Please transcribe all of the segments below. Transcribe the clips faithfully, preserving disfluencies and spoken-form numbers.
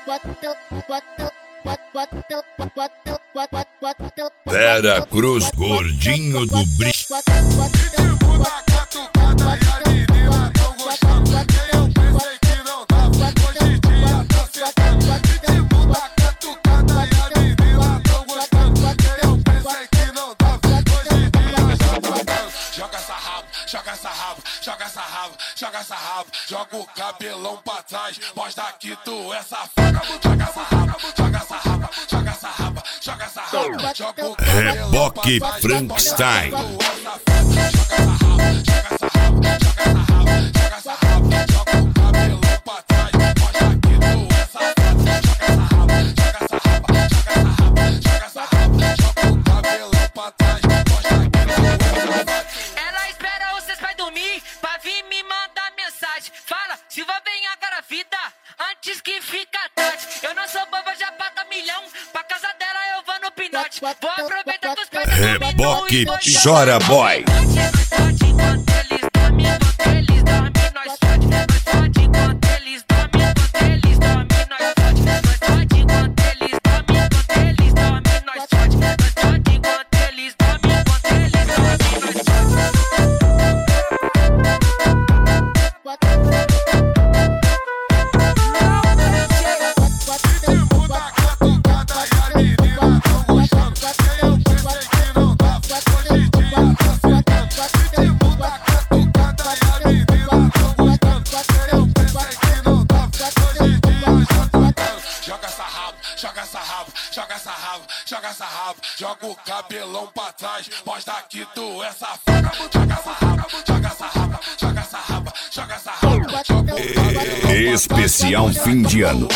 Vera Cruz, gordinho do brilho. Joga essa rabo, joga essa rabo, joga essa rabo, joga essa rabo, joga o cabelão pra trás, mostra que tu é safada. Joga essa rabo, joga essa rabo, joga essa rabo, joga essa rabo, joga o cabelão Reboque Frankenstein. Fala, Silva, vem agora, vida, antes que fica tarde. Eu não sou boba, já paga milhão. Pra casa dela eu vou no pinote. Vou aproveitar que os pais Reboque Chora Boy. Joga essa rabo, joga essa rabo, joga essa rabo, joga o cabelão pra trás, mostra que tu é safada. Joga essa rabo, joga essa rabo, joga essa rabo, joga essa rabo, joga o cabelão. Especial fim de ano.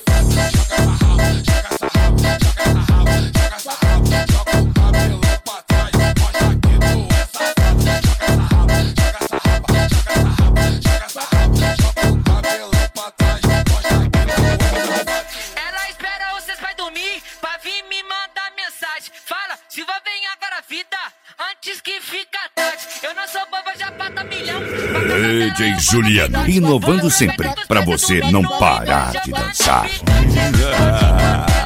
Fala, Silva, vem agora, vida, antes que fica tarde. Eu não sou boba, já paga milhão. D J Juliano, inovando sempre pra você não parar de dançar.